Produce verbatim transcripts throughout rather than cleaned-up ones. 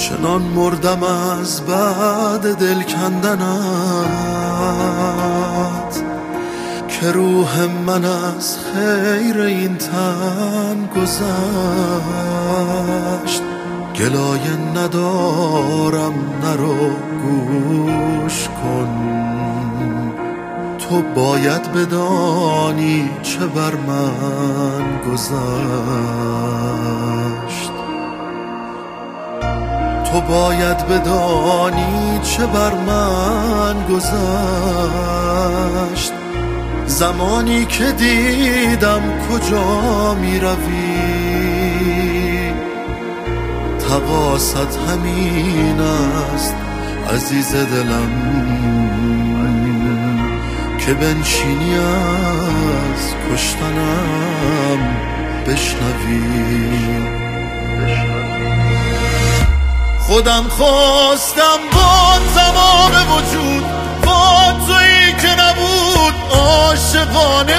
چنان مردم از بعد دل کندنت که روح من از خیر این تن گذشت. گلایه ندارم نرو گوش کن، تو باید بدانی چه بر من گذشت. تو باید بدانی چه بر من گذشت. زمانی که دیدم کجا می روی، تقاصت همین است عزیز دلم که بنشینی از کشتنم بشنوی. خودم خواستم با تمام وجود با تویی که نبود عاشقانه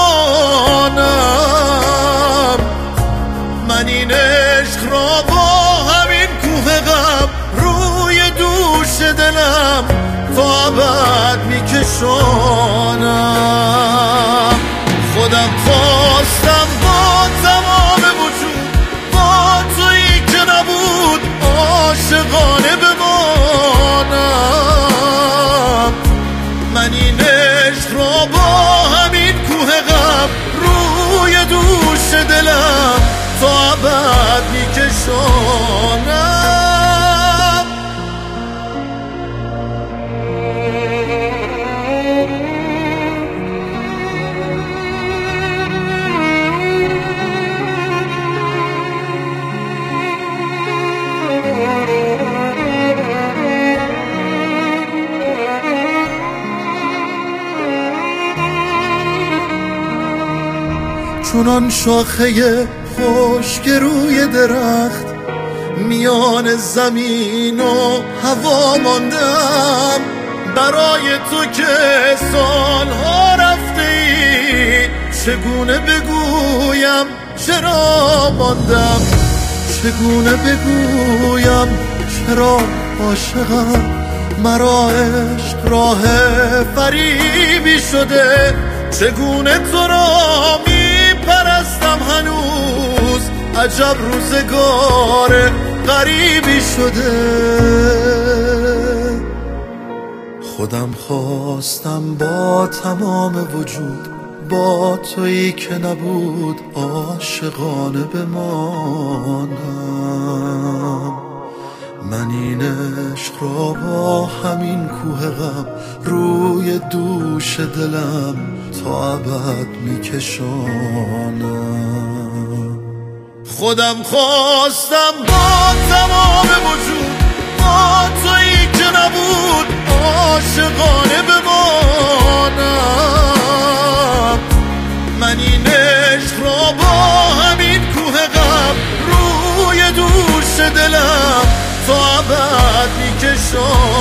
بمانم. من این عشق را با همین کوه غم روی دوش دلم تا ابد میکشانم. خودم خواستم با تمام وجود با تویی که نبود عاشقانه بمانم. من این عشق را با همین کوه غم روی دوش دلم تا ابد میکشانم. چونان شاخه خشک روی درخت میان زمین و هوا ماندم. برای تو که سالها رفته ای چگونه بگویم چرا ماندم. چگونه بگویم چرا عاشقم. مرا عشق راه فریبی شده. چگونه تو را پرستم هنوز عجب روزگار غریبی شده. خودم خواستم با تمام وجود با تویی که نبود عاشقانه بمانم. من این عشق را با همین کوه غم روی دوش دلم تا ابد میکشانم. خودم خواستم با تمام وجود با تویی که نبود عاشقانه بمانم. من این عشق را با همین کوه غم روی دوش دلم تا ابد میکشانم.